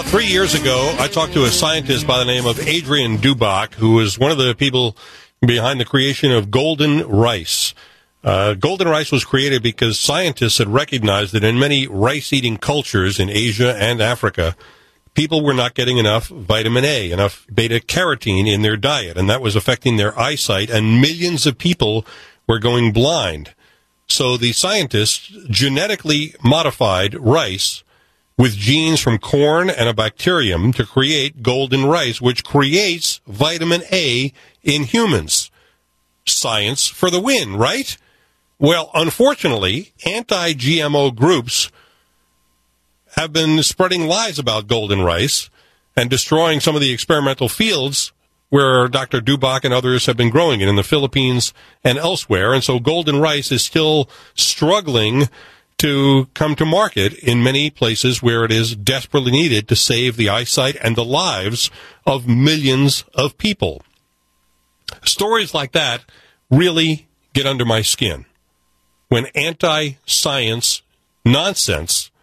About 3 years ago, I talked to a scientist by the name of Adrian Duboc, who is one of the people behind the creation of golden rice. Golden rice was created because scientists had recognized that in many rice-eating cultures in Asia and Africa, people were not getting enough vitamin A, enough beta-carotene in their diet, and that was affecting their eyesight, and millions of people were going blind. So the scientists genetically modified rice with genes from corn and a bacterium to create golden rice, which creates vitamin A in humans. Science for the win, right? Well, unfortunately, anti-GMO groups have been spreading lies about golden rice and destroying some of the experimental fields where Dr. Duboc and others have been growing it in the Philippines and elsewhere. And so golden rice is still struggling to come to market in many places where it is desperately needed to save the eyesight and the lives of millions of people. Stories like that really get under my skin. When anti-science nonsense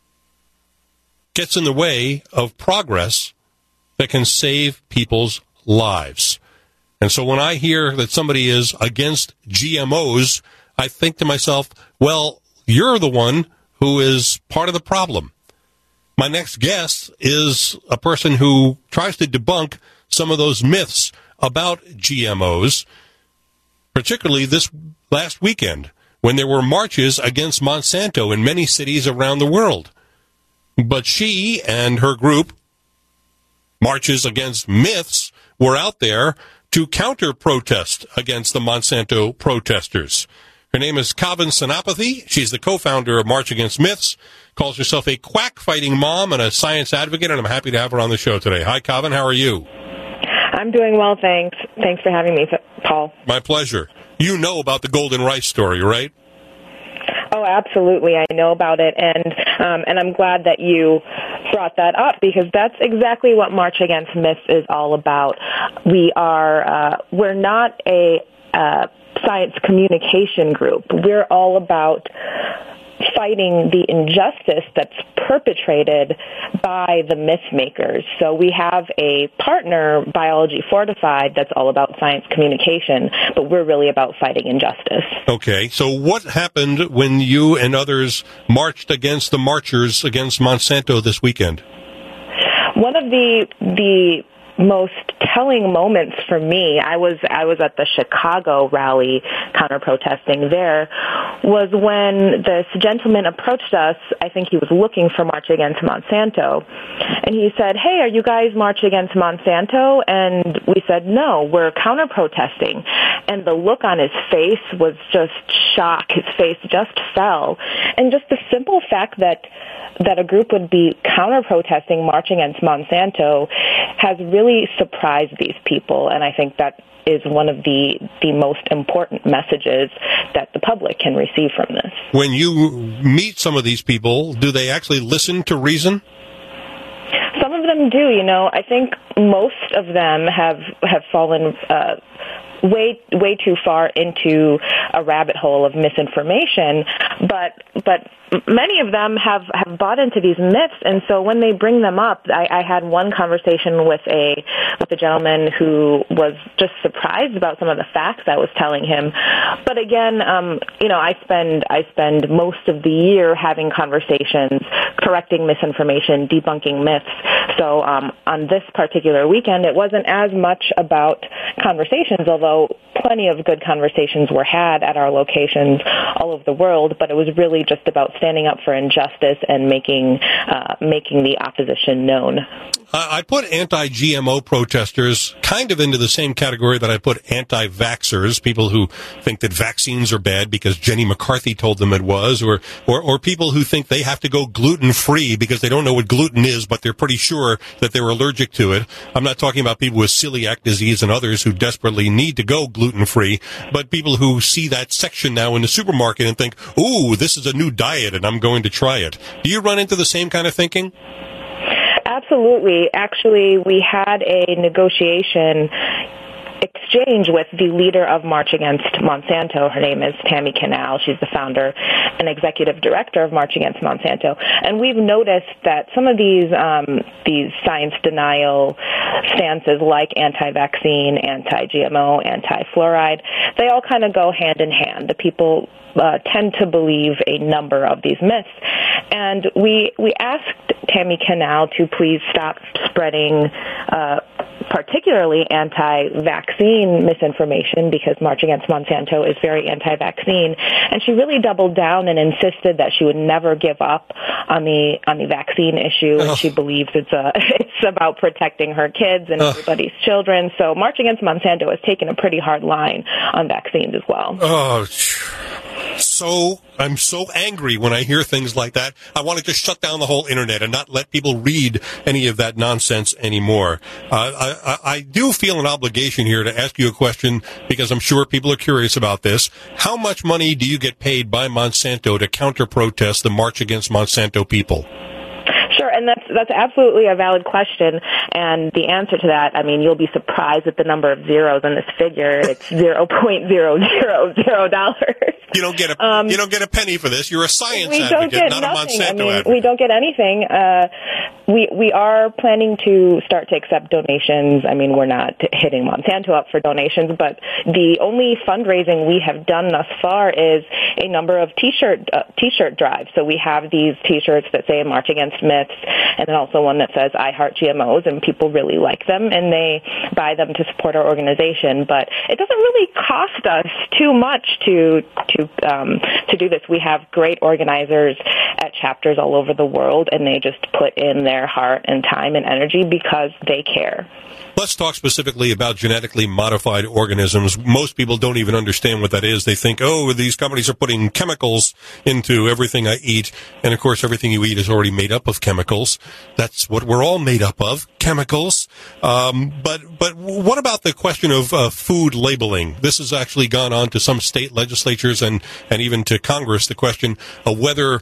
gets in the way of progress that can save people's lives. And so when I hear that somebody is against GMOs, I think to myself, well, you're the one who is part of the problem. My next guest is a person who tries to debunk some of those myths about GMOs, particularly this last weekend when there were marches against Monsanto in many cities around the world. But she and her group, Marches Against Myths, were out there to counter-protest against the Monsanto protesters. Her name is Cavan Senapathy. She's the co-founder of March Against Myths, calls herself a quack-fighting mom and a science advocate, and I'm happy to have her on the show today. Hi, Cavan. How are you? I'm doing well, thanks. Thanks for having me, Paul. My pleasure. You know about the golden rice story, right? Oh, absolutely. I know about it, and I'm glad that you brought that up because that's exactly what March Against Myths is all about. We're not a science communication group. We're all about fighting the injustice that's perpetrated by the myth makers. So we have a partner, Biology Fortified, that's all about science communication, but we're really about fighting injustice. Okay, so what happened when you and others marched against the marchers against Monsanto this weekend? One of the most telling moments for me, I was at the Chicago rally counter-protesting there, was when this gentleman approached us. I think he was looking for March Against Monsanto. And he said, "Hey, are you guys March Against Monsanto?" And we said, "No, we're counter-protesting." And the look on his face was just shock. His face just fell. And just the simple fact that a group would be counter-protesting, marching against Monsanto, has really surprised these people, and I think that is one of the most important messages that the public can receive from this. When you meet some of these people, do they actually listen to reason? Some of them do, I think most of them have fallen way too far into a rabbit hole of misinformation, but many of them have bought into these myths, and so when they bring them up, I had one conversation with a gentleman who was just surprised about some of the facts I was telling him. But again, I spend most of the year having conversations, correcting misinformation, debunking myths. So on this particular weekend, it wasn't as much about conversations, although plenty of good conversations were had at our locations all over the world, but it was really just about standing up for injustice and making the opposition known. I put anti-GMO protesters kind of into the same category that I put anti-vaxxers, people who think that vaccines are bad because Jenny McCarthy told them it was, or people who think they have to go gluten-free because they don't know what gluten is, but they're pretty sure that they're allergic to it. I'm not talking about people with celiac disease and others who desperately need to go gluten-free, but people who see that section now in the supermarket and think, ooh, this is a new diet and I'm going to try it. Do you run into the same kind of thinking? Absolutely. Actually, we had a negotiation exchange with the leader of March Against Monsanto. Her name is Tammy Canal. She's the founder and executive director of March Against Monsanto. And we've noticed that some of these science denial stances, like anti-vaccine, anti-GMO, anti-fluoride, they all kind of go hand in hand. The people tend to believe a number of these myths. And we asked Tammy Canal to please stop spreading particularly anti-vaccine misinformation, because March Against Monsanto is very anti-vaccine. And she really doubled down and insisted that she would never give up on the vaccine issue. And she believes it's about protecting her kids and everybody's children. So March Against Monsanto has taken a pretty hard line on vaccines as well. I'm so angry when I hear things like that. I want to just shut down the whole internet and not let people read any of that nonsense anymore. I do feel an obligation here to ask you a question, because I'm sure people are curious about this. How much money do you get paid by Monsanto to counter-protest the March Against Monsanto people? Sure, and that's absolutely a valid question, and the answer to that, I mean, you'll be surprised at the number of zeros in this figure. It's $0.000. You don't get a penny for this. You're a science advocate, not nothing. a Monsanto advocate. We don't get anything. We are planning to start to accept donations. I mean, we're not hitting Monsanto up for donations, but the only fundraising we have done thus far is a number of t-shirt drives. So we have these t-shirts that say March Against Myths, and then also one that says I Heart GMOs, and people really like them, and they buy them to support our organization. But it doesn't really cost us too much to do this. We have great organizers at chapters all over the world, and they just put in their heart and time and energy because they care. Let's talk specifically about genetically modified organisms. Most people don't even understand what that is. They think, these companies are putting chemicals into everything I eat. And, of course, everything you eat is already made up of chemicals. That's what we're all made up of, chemicals. But what about the question of food labeling? This has actually gone on to some state legislatures and even to Congress, the question of whether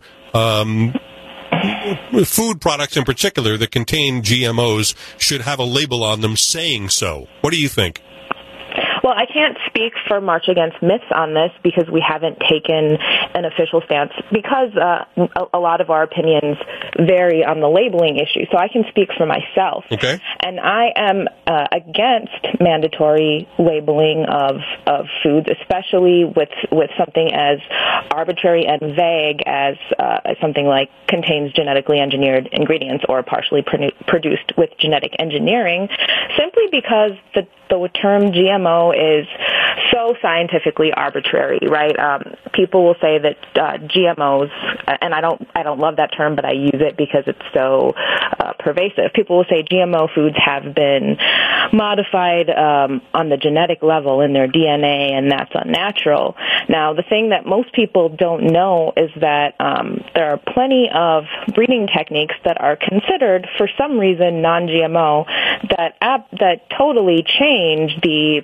food products in particular that contain GMOs should have a label on them saying so. What do you think? Well, I can't speak for March Against Myths on this because we haven't taken an official stance, because a lot of our opinions vary on the labeling issue. So I can speak for myself. Okay. And I am against mandatory labeling of foods, especially with something as arbitrary and vague as something like contains genetically engineered ingredients or partially produced with genetic engineering, simply because the term GMO is so scientifically arbitrary, right? People will say that GMOs, and I don't love that term, but I use it because it's so pervasive. People will say GMO foods have been modified on the genetic level in their DNA, and that's unnatural. Now, the thing that most people don't know is that there are plenty of breeding techniques that are considered, for some reason, non-GMO that totally change the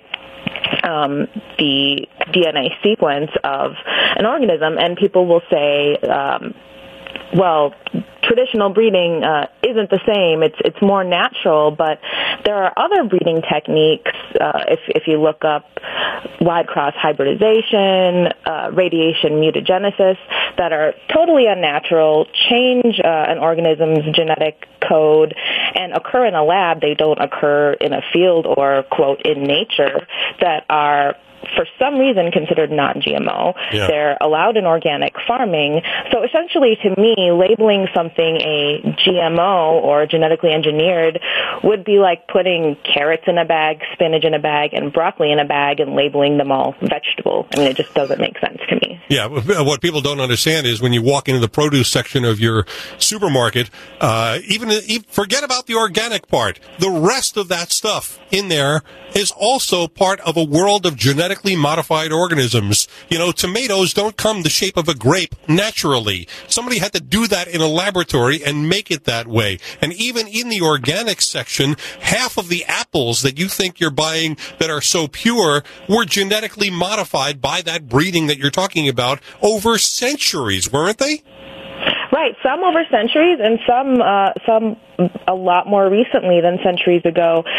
DNA sequence of an organism, and people will say, well, traditional breeding isn't the same. It's more natural, but there are other breeding techniques. If you look up wide cross hybridization, radiation mutagenesis, that are totally unnatural, change an organism's genetic code, and occur in a lab. They don't occur in a field or, quote, in nature, that are for some reason considered non-GMO. Yeah. They're allowed in organic farming. So essentially, to me, labeling something a GMO or genetically engineered would be like putting carrots in a bag, spinach in a bag, and broccoli in a bag and labeling them all vegetable. I mean, it just doesn't make sense to me. Yeah, what people don't understand is when you walk into the produce section of your supermarket, even forget about the organic part. The rest of that stuff in there is also part of a world of genetically modified organisms. You know, tomatoes don't come the shape of a grape naturally. Somebody had to do that in a laboratory and make it that way. And even in the organic section, half of the apples that you think you're buying that are so pure were genetically modified by that breeding that you're talking about over centuries, weren't they? Right, some over centuries and some a lot more recently than centuries ago.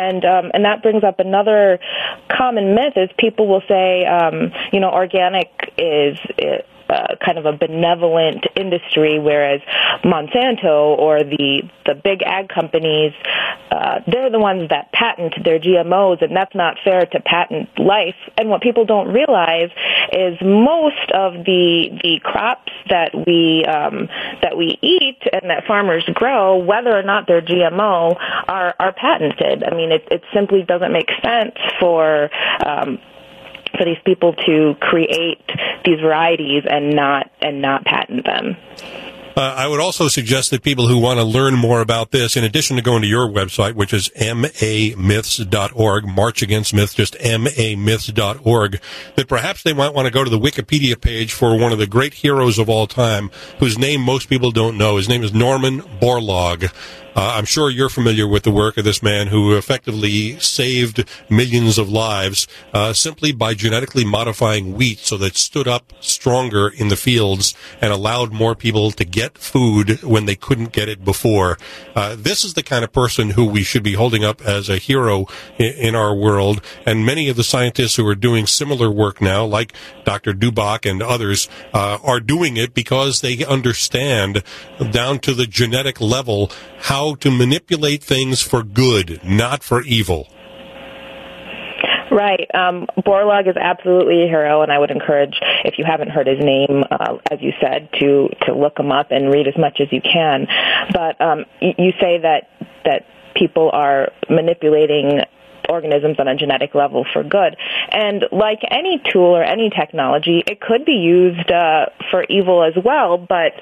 And that brings up another common myth is people will say, organic is kind of a benevolent industry, whereas Monsanto or the big ag companies, they're the ones that patent their GMOs, and that's not fair to patent life. And what people don't realize is most of the crops that we eat and that farmers grow, whether or not they're GMO, are patented. I mean, it simply doesn't make sense for these people to create these varieties and not patent them. I would also suggest that people who want to learn more about this, in addition to going to your website, which is mamyths.org, March Against Myths, just mamyths.org, that perhaps they might want to go to the Wikipedia page for one of the great heroes of all time, whose name most people don't know. His name is Norman Borlaug. I'm sure you're familiar with the work of this man who effectively saved millions of lives simply by genetically modifying wheat so that it stood up stronger in the fields and allowed more people to get food when they couldn't get it before. This is the kind of person who we should be holding up as a hero in our world, and many of the scientists who are doing similar work now, like Dr. Duboc and others, are doing it because they understand down to the genetic level how to manipulate things for good, not for evil. Right. Borlaug is absolutely a hero, and I would encourage, if you haven't heard his name, as you said, to look him up and read as much as you can. But you say that people are manipulating organisms on a genetic level for good. And like any tool or any technology, it could be used for evil as well, but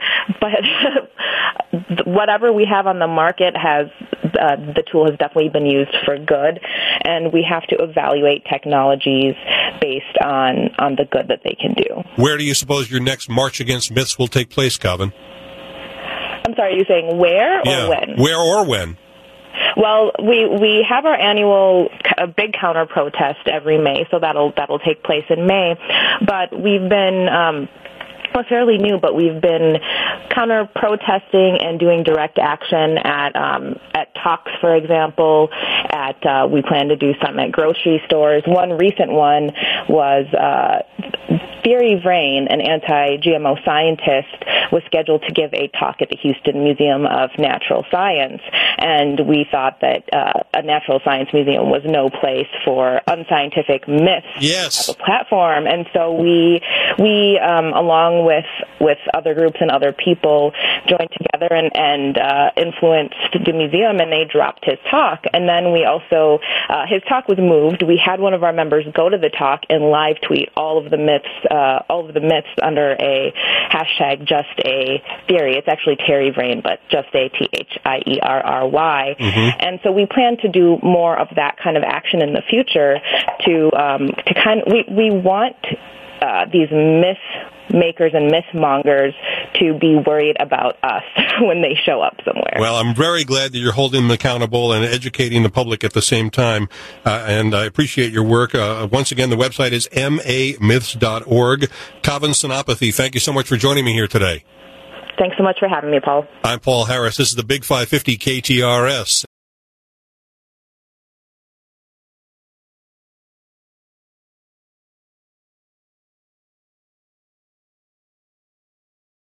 whatever we have on the market the tool has definitely been used for good, and we have to evaluate technologies based on the good that they can do. Where do you suppose your next March Against Myths will take place, Calvin? I'm sorry, are you saying where or when? Where or when? Well, we have our annual big counter protest every May, so that'll take place in May. But we've been fairly new, but we've been counter protesting and doing direct action at talks, for example. We plan to do some at grocery stores. One recent one was Thierry Vrain, an anti-GMO scientist, was scheduled to give a talk at the Houston Museum of Natural Science, and we thought that a natural science museum was no place for unscientific myths. Yes. As a platform, and so we along with other groups and other people joined together and influenced the museum, and they dropped his talk. And then we also his talk was moved. We had one of our members go to the talk and live tweet all of the myths under a hashtag Just a Theory. It's actually Terry Vrain, but Just a THIERRY. Mm-hmm. And so we plan to do more of that kind of action in the future. We want these myth makers and myth mongers to be worried about us when they show up somewhere. Well, I'm very glad that you're holding them accountable and educating the public at the same time, and I appreciate your work. Once again, the website is mamyths.org. Calvin Senapathy, thank you so much for joining me here today. Thanks so much for having me, Paul. I'm Paul Harris. This is the Big 550 KTRS.